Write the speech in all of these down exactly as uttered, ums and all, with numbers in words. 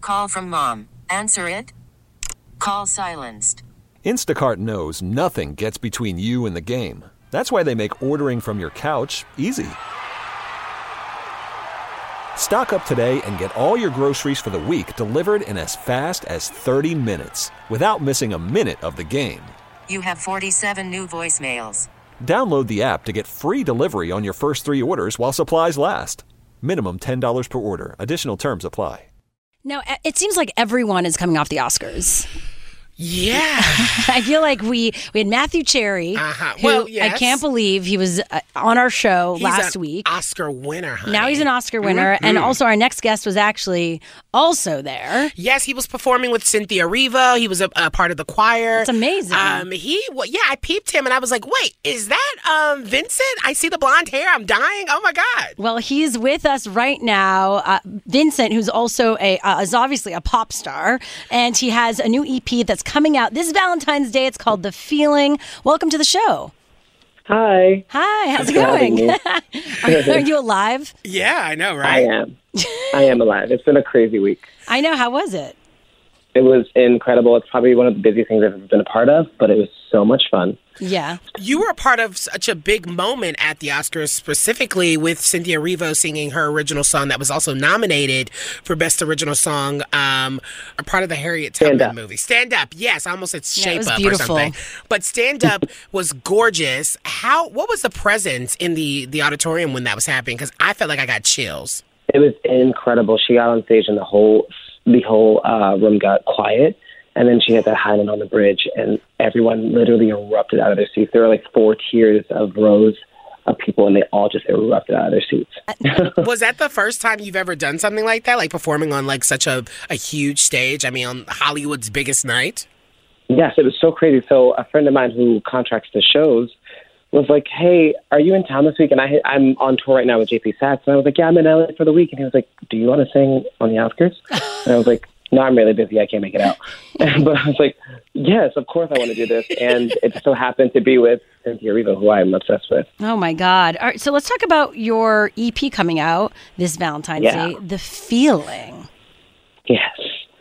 call from mom. Answer it. Call silenced. Instacart knows nothing gets between you and the game. That's why they make ordering from your couch easy. Stock up today and get all your groceries for the week delivered in as fast as thirty minutes without missing a minute of the game. You have forty-seven new voicemails. Download the app to get free delivery on your first three orders while supplies last. Minimum ten dollars per order. Additional terms apply. Now, it seems like everyone is coming off the Oscars. Yeah. I feel like we we had Matthew Cherry, uh-huh. who well, yes. I can't believe he was uh, on our show he's last an week. Oscar winner, honey. Now he's an Oscar winner. Mm-hmm. And also our next guest was actually also there. Yes, he was performing with Cynthia Erivo. He was a, a part of the choir. It's amazing. Um, he, well, yeah, I peeped him and I was like, wait, is that um, Vincent? I see the blonde hair. I'm dying. Oh, my God. Well, he's with us right now. Uh, Vincent, who's also a, uh, is obviously a pop star. And he has a new E P that's coming out this Valentine's Day. It's called The Feeling. Welcome to the show. Hi. Hi, how's Thanks it going? are, are you alive? Yeah, I know, right? I am. I am alive. It's been a crazy week. I know. How was it? It was incredible. It's probably one of the busiest things I've ever been a part of, but it was so much fun. Yeah. You were a part of such a big moment at the Oscars, specifically with Cynthia Erivo singing her original song that was also nominated for Best Original Song, um, a part of the Harriet Tubman movie. Stand Up. Yes, I almost said Shape yeah, it was Up beautiful. or something. But Stand Up was gorgeous. How? What was the presence in the, the auditorium when that was happening? Because I felt like I got chills. It was incredible. She got on stage and the whole the whole uh, room got quiet. And then she had that high note on the bridge, and everyone literally erupted out of their seats. There were like four tiers of rows of people, and they all just erupted out of their seats. Was that the first time you've ever done something like that, like performing on like such a, a huge stage? I mean, on Hollywood's biggest night? Yes, it was so crazy. So a friend of mine who contracts the shows was like, hey, are you in town this week? And I, I'm on tour right now with J P Saxe. And I was like, yeah, I'm in L A for the week. And he was like, do you want to sing on the Oscars? And I was like, no, I'm really busy. I can't make it out. But I was like, yes, of course I want to do this. And it so happened to be with Cynthia Erivo, who I'm obsessed with. Oh, my God. All right, so let's talk about your E P coming out this Valentine's yeah. Day, The Feeling. Yes.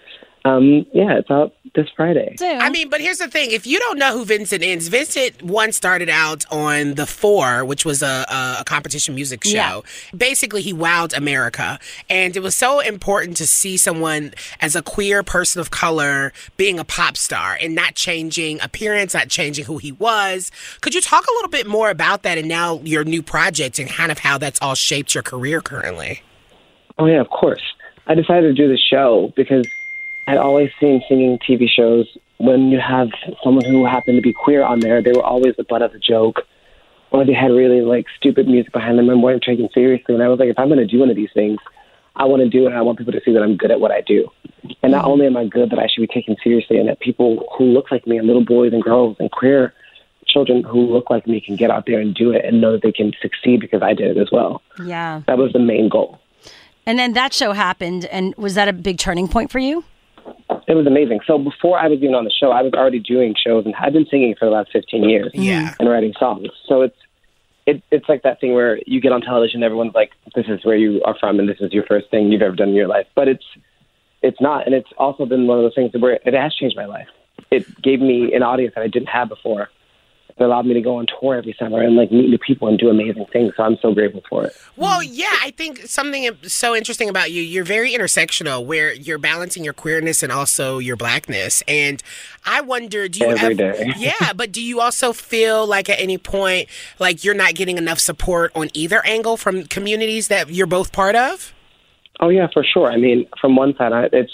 Um, yeah, it's out this Friday. Soon. I mean, but here's the thing. If you don't know who Vincent is, Vincent once started out on The Four, which was a, a competition music show. Yeah. Basically, he wowed America. And it was so important to see someone as a queer person of color being a pop star and not changing appearance, not changing who he was. Could you talk a little bit more about that and now your new project and kind of how that's all shaped your career currently? Oh, yeah, of course. I decided to do the show because I'd always seen singing T V shows when you have someone who happened to be queer on there, they were always the butt of the joke, or they had really like stupid music behind them and weren't taken seriously. And I was like, if I'm going to do one of these things, I want to do it and I want people to see that I'm good at what I do. And not only am I good, but I should be taken seriously, and that people who look like me, and little boys and girls and queer children who look like me, can get out there and do it and know that they can succeed because I did it as well. Yeah. That was the main goal. And then that show happened, and was that a big turning point for you? It was amazing. So before I was even on the show, I was already doing shows, and I've been singing for the last fifteen years. Yeah. And writing songs. So it's it, it's like that thing where you get on television, everyone's like, this is where you are from, and this is your first thing you've ever done in your life. But it's it's not. And it's also been one of those things where it has changed my life. It gave me an audience that I didn't have before. It allowed me to go on tour every summer and like meet new people and do amazing things. So I'm so grateful for it. Well, yeah, I think something so interesting about you, you're very intersectional, where you're balancing your queerness and also your blackness. And I wonder, do you every ever, day. yeah, but do you also feel like at any point, like you're not getting enough support on either angle from communities that you're both part of? Oh yeah, for sure. I mean, from one side, I, it's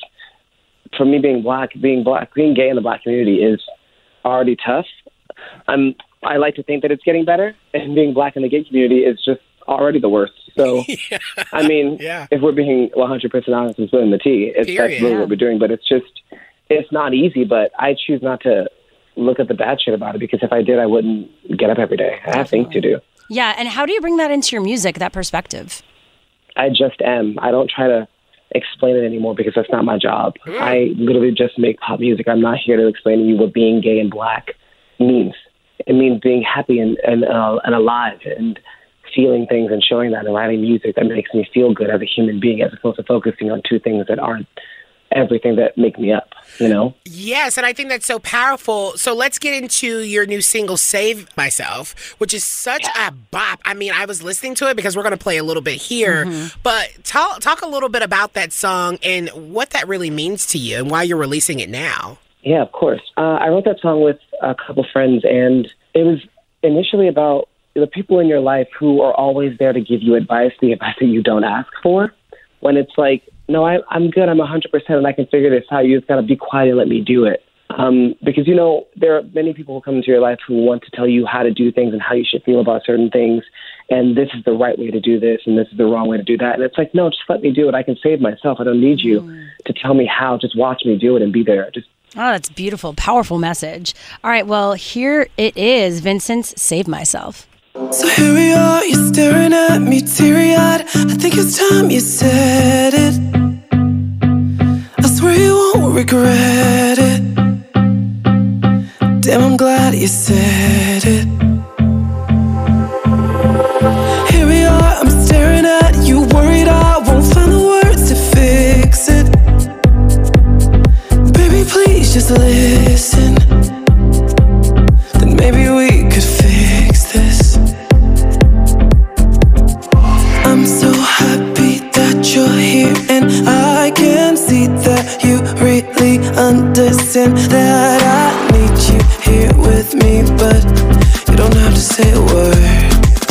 for me being black, being black, being gay in the black community is already tough. I'm, I like to think that it's getting better, and being black in the gay community is just already the worst. So, yeah. I mean, yeah. if we're being one hundred percent honest and spilling the tea, it's, that's really yeah. what we're doing. But it's just, it's not easy, but I choose not to look at the bad shit about it, because if I did, I wouldn't get up every day. I have things to do. Yeah, and how do you bring that into your music, that perspective? I just am. I don't try to explain it anymore, because that's not my job. Mm. I literally just make pop music. I'm not here to explain to you what being gay and black means. It means being happy and and, uh, and alive and feeling things and showing that and writing music that makes me feel good as a human being, as opposed to focusing on two things that aren't everything that make me up, you know? Yes, and I think that's so powerful. So let's get into your new single, Save Myself, which is such a bop. I mean, I was listening to it because we're going to play a little bit here, mm-hmm. but talk, talk a little bit about that song and what that really means to you and why you're releasing it now. Yeah, of course. Uh, I wrote that song with a couple friends, and it was initially about the people in your life who are always there to give you advice, the advice that you don't ask for, when it's like, no, I, I'm good. I'm one hundred percent and I can figure this out. You just got to be quiet and let me do it. Um, because, you know, there are many people who come into your life who want to tell you how to do things and how you should feel about certain things. And this is the right way to do this and this is the wrong way to do that. And it's like, no, just let me do it. I can save myself. I don't need you mm. to tell me how. Just watch me do it and be there. Just Oh, that's beautiful. Powerful message. All right. Well, here it is. Vincent's Save Myself. So here we are, you're staring at me teary-eyed. I think it's time you said it. I swear you won't regret it. Damn, I'm glad you said it. Here we are, I'm staring at you, worried I won't find the words to fix it. Baby, please just listen. Then maybe we could fix this. I'm so happy that you're here, and I can see that you really understand that I need you here with me, but you don't have to say a word.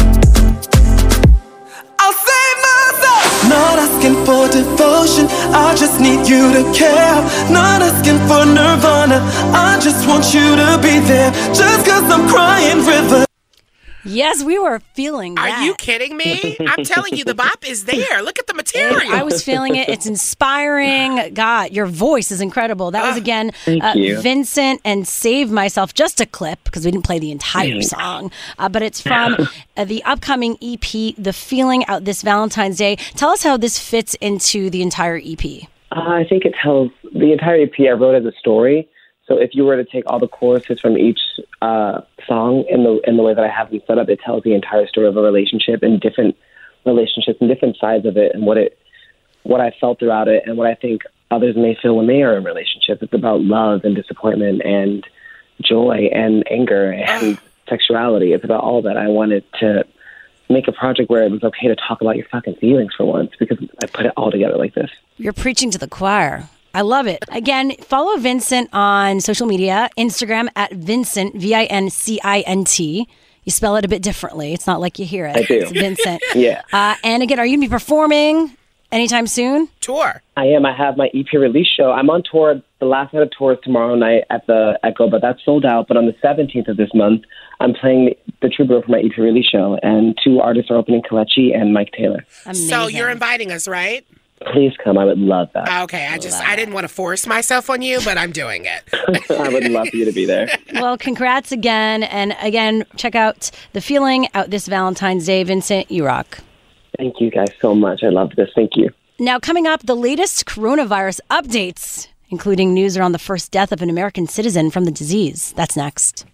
I'll save myself. Not asking for devotion, I just need you to care. Not asking for nirvana, I just want you to be there. Just cause I'm crying river. Yes, we were feeling that. Are you kidding me? I'm telling you, the bop is there. Look at the material. I was feeling it. It's inspiring. God, your voice is incredible. That was, again, Thank uh, you. Vincent and Save Myself. Just a clip, because we didn't play the entire song. Uh, but it's from uh, the upcoming E P, The Feeling, out this Valentine's Day. Tell us how this fits into the entire E P. Uh, I think it tells the entire E P I wrote as a story. So if you were to take all the choruses from each uh, song in the in the way that I have them set up, it tells the entire story of a relationship and different relationships and different sides of it and what it what I felt throughout it and what I think others may feel when they are in relationships. It's about love and disappointment and joy and anger and sexuality. It's about all that. I wanted to make a project where it was okay to talk about your fucking feelings for once, because I put it all together like this. You're preaching to the choir. I love it. Again, follow Vincent on social media, Instagram at Vincent, V I N C I N T. You spell it a bit differently. It's not like you hear it. I do. It's Vincent. Yeah. Uh, and again, are you going to be performing anytime soon? Tour. I am. I have my E P release show. I'm on tour. The last night of tour is tomorrow night at the Echo, but that's sold out. But on the seventeenth of this month, I'm playing the Troubadour for my E P release show, and two artists are opening, Kalechi and Mike Taylor. Amazing. So you're inviting us, right? Please come. I would love that. Okay, I just, I didn't want to force myself on you, but I'm doing it. I would love for you to be there. Well, congrats again. And again, check out The Feeling out this Valentine's Day. Vincent, you rock. Thank you guys so much. I love this. Thank you. Now, coming up, the latest coronavirus updates, including news around the first death of an American citizen from the disease. That's next.